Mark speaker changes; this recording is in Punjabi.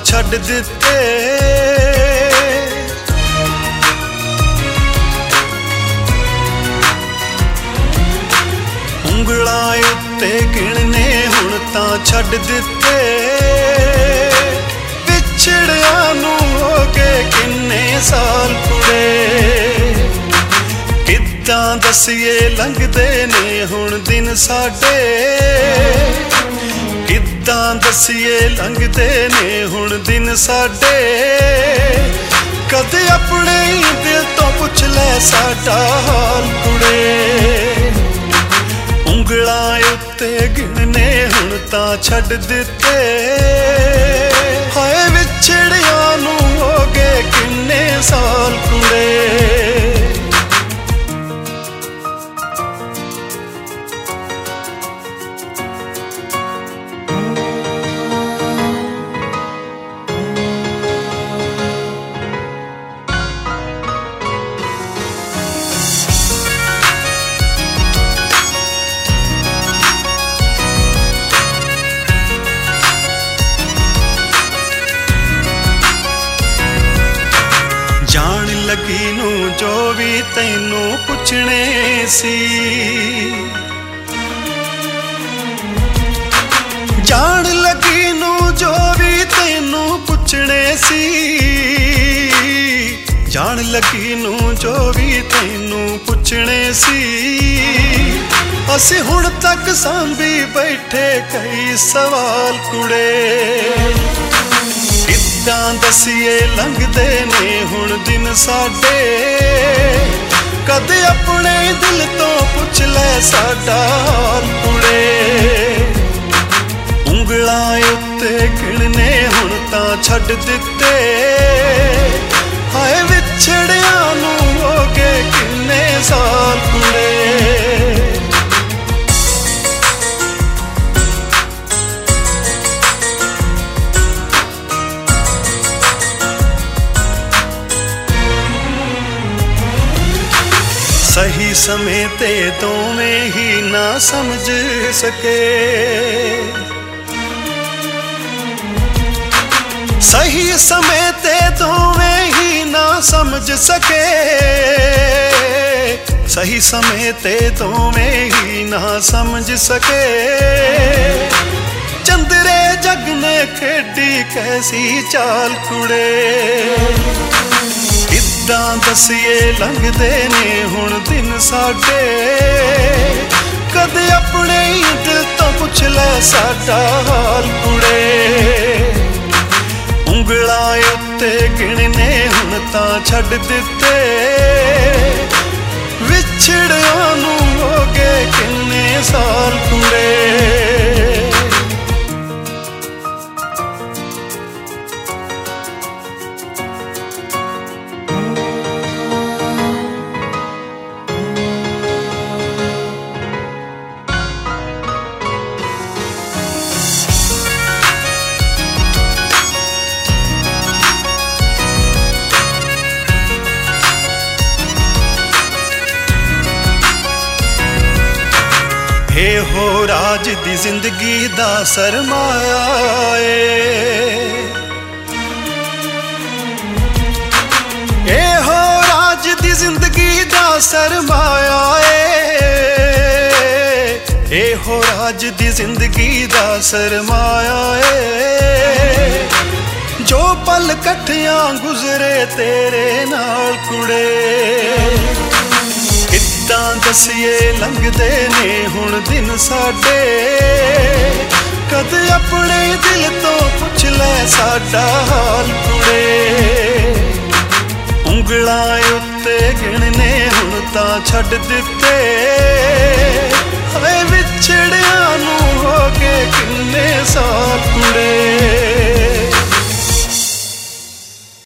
Speaker 1: ਛੱਡ ਦਿੱਤੇ। ਉਂਗਲਾਂ ਉੱਤੇ ਗਿਣਨੇ ਹੁਣ ਤਾਂ ਛੱਡ ਦਿੱਤੇ। ਵਿਛੜਿਆਂ ਨੂੰ ਹੋ ਗਏ ਕਿੰਨੇ ਸਾਲ ਕੁੜੇ। ਕਿੱਦਾਂ ਦੱਸੀਏ ਲੰਘਦੇ ਨੇ ਹੁਣ ਦਿਨ ਸਾਡੇ। ਕਿੱਦਾਂ ਦੱਸੀਏ ਲੰਘਦੇ ਨੇ ਹੁਣ ਦਿਨ ਸਾਡੇ। ਕਦੇ ਆਪਣੇ ਹੀ ਦਿਲ ਤੋਂ ਪੁੱਛ ਲੈ ਸਾਡਾ ਹਾਲ ਕੁੜੇ। ਉਂਗਲਾਂ ਉੱਤੇ ਗਿਣਨੇ ਹੁਣ ਤਾਂ ਛੱਡ ਦਿੱਤੇ। ਹਾਏ ਵਿਛੜਿਆਂ ਨੂੰ ਹੋ ਗਏ ਕਿੰਨੇ ਸਾਲ ਕੁੜੇ। ਜਾਣ ਲੱਗੀ ਨੂੰ ਜੋ ਵੀ ਤੈਨੂੰ ਪੁੱਛਣੇ ਸੀ। ਜਾਣ ਲੱਗੀ ਨੂੰ ਜੋ ਵੀ ਤੈਨੂੰ ਪੁੱਛਣੇ ਸੀ। ਜਾਣ ਲੱਗੀ ਨੂੰ ਜੋ ਵੀ ਤੈਨੂੰ ਪੁੱਛਣੇ ਸੀ। ਅਸੀਂ ਹੁਣ ਤੱਕ ਸਾਂਭੀ ਬੈਠੇ ਕਈ ਸਵਾਲ ਕੁੜੇ। ਕਿੱਦਾਂ ਦੱਸੀਏ ਲੰਘਦੇ ਨੇ ਹੁਣ ਦਿਨ ਸਾਡੇ। ਕਦੇ ਆਪਣੇ ਦਿਲ ਤੋਂ ਪੁੱਛ ਲੈ ਸਾਡਾ ਹਾਲ ਕੁੜੇ। ਉਂਗਲਾਂ ਉੱਤੇ ਗਿਣਨੇ ਹੁਣ ਤਾਂ ਛੱਡ ਦਿੱਤੇ। ਹਾਏ ਵਿਛੜਿਆਂ ਨੂੰ ਹੋ ਗਏ ਕਿੰਨੇ ਸਾਲ ਕੁੜੇ। ਸਹੀ ਸਮੇਂ ਤੇ ਦੋਵੇਂ ਹੀ ਨਾ ਸਮਝ ਸਕੇ। ਸਹੀ ਸਮੇਂ ਤੇ ਦੋਵੇਂ ਹੀ ਨਾ ਸਮਝ ਸਕੇ। ਸਹੀ ਸਮੇਂ ਤੇ ਦੋਵੇਂ ਹੀ ਨਾ ਸਮਝ ਸਕੇ। ਚੰਦਰੇ ਜਗ ਨੇ ਖੇਡੀ ਕੈਸੀ ਚਾਲ ਕੁੜੇ। ਕਿੱਦਾਂ ਦੱਸੀਏ ਲੰਘਦੇ ਨੇ ਹੁਣ ਦਿਨ ਸਾਡੇ। ਕਦੇ ਆਪਣੇ ਹੀ ਦਿਲ ਤੋਂ ਪੁੱਛ ਲੈ ਸਾਡਾ ਹਾਲ ਕੁੜੇ। ਉਂਗਲਾਂ ਉੱਤੇ ਗਿਣਨੇ ਹੁਣ ਤਾਂ ਛੱਡ ਦਿੱਤੇ। ਵਿਛੜਿਆਂ ਨੂੰ ਹੋ ਗਏ ਕਿੰਨੇ ਸਾਲ ਕੁੜੇ। ਇਹੋ ਰਾਜ ਦੀ ਜ਼ਿੰਦਗੀ ਦਾ ਸਰਮਾਇਆ ਏ। ਇਹੋ ਰਾਜ ਦੀ ਜ਼ਿੰਦਗੀ ਦਾ ਸਰਮਾਇਆ ਏ। ਇਹੋ ਰਾਜ ਦੀ ਜ਼ਿੰਦਗੀ ਦਾ ਸਰਮਾਇਆ ਏ। ਜੋ ਪਲ ਇਕੱਠਿਆਂ ਗੁਜ਼ਰੇ ਤੇਰੇ ਨਾਲ ਕੁੜੇ। ਕਿੱਦਾਂ ਦੱਸੀਏ ਲੰਘਦੇ ਨੇ ਹੁਣ ਦਿਨ ਸਾਡੇ। ਕਦੇ ਆਪਣੇ ਦਿਲ ਤੋਂ ਪੁੱਛ ਲੈ ਸਾਡਾ ਹਾਲ ਕੁੜੇ। ਉਂਗਲਾਂ ਉੱਤੇ ਗਿਣਨੇ ਹੁਣ ਤਾਂ ਛੱਡ ਦਿੱਤੇ। ਹਾਏ ਵਿਛੜਿਆਂ ਨੂੰ ਹੋ ਗਏ ਕਿੰਨੇ ਸਾਲ ਕੁੜੇ।